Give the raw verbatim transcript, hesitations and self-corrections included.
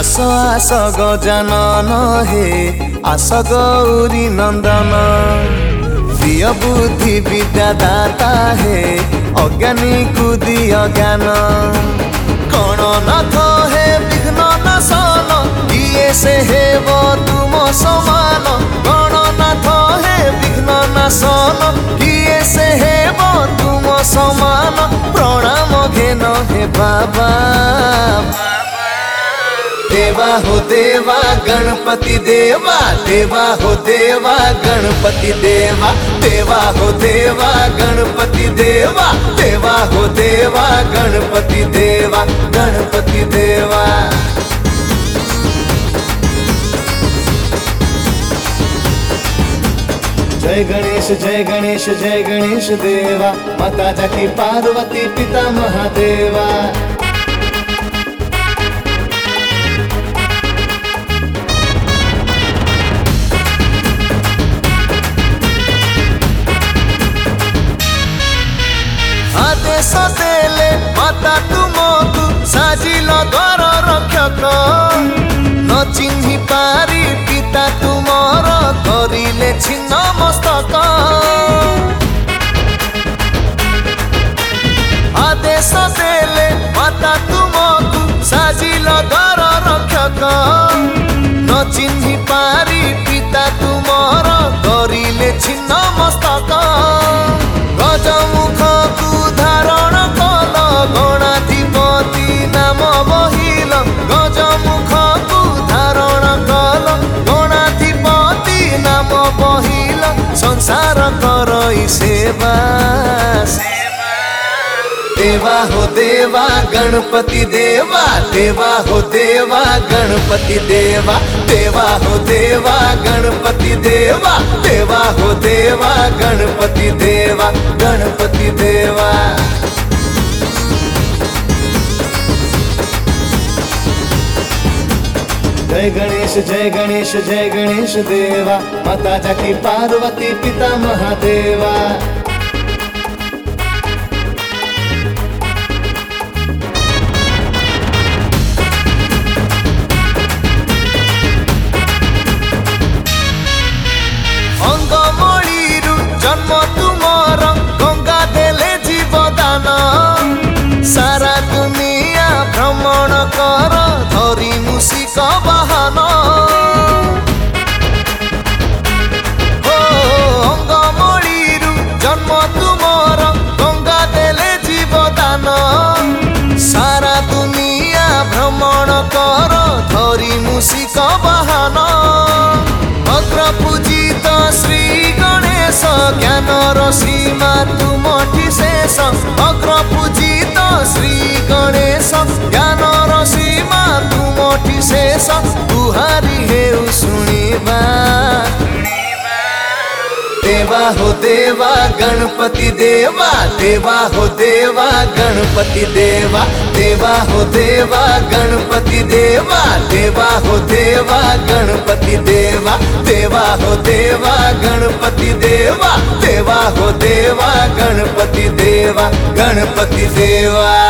आस आस गजानन हे आस गौरी नंदन दिय बुद्धि विद्या दाता हे अज्ञानी कुदी अज्ञान कण नाथ हे विघ्न नाशन किए से हेब तुम समान कण नाथ हे विघ्न नाशन किए से हेब तुम समान प्रणाम घेन हे बाबा देवा हो देवा गणपति देवा देवा हो देवा गणपति देवा देवा हो देवा गणपति देवा देवा हो देवा गणपति देवा गणपति देवा। जय गणेश जय गणेश जय गणेश देवा माता जाकी पार्वती पिता महादेवा। आदेश देले माता तुमको साजिल द्वार रक्षक न चिन्हि पारी पिता तुमर करिले छिन्न मस्तक आदेश देले माता तुमको साजिल द्वार रक्षक न चिन्हि पारी पिता तुमर करिले छिन्न मस्तक गजमुख धारण कल गणाधिपति नाम बहिल गजमुख धारण कल गणाधिपति नाम बहिल संसार करई सेवा देवा हो देवा गणपति देवा देवा हो देवा गणपति देवा देवा हो देवा गणपति देवा देवा हो देवा गणपति देवा गणपति देवा। जय गणेश जय गणेश जय गणेश देवा माता जाकी पार्वती पिता महादेवा। जन्म तुमर गंगा देले जीवदान सारा दुनिया भ्रमण कर धरी मूषिक वाहन हो अंगमणिरु जन्म तुमर गंगा देले जीवदान सारा दुनिया भ्रमण कर धरी मूषिक वाहन अग्र पूजित श्री गणेश ज्ञानर सीमा तुमठी शेष अग्र पूजित श्री गणेश ज्ञानर सीमा तुमठी शेष तुहारी हेउ शुणिबा देवा हो देवा गणपति देवा देवा हो देवा गणपति देवा देवा हो देवा गणपति देवा देवा हो देवा गणपति देवा देवा हो देवा गणपति देवा देवा हो देवा गणपति देवा गणपति देवा।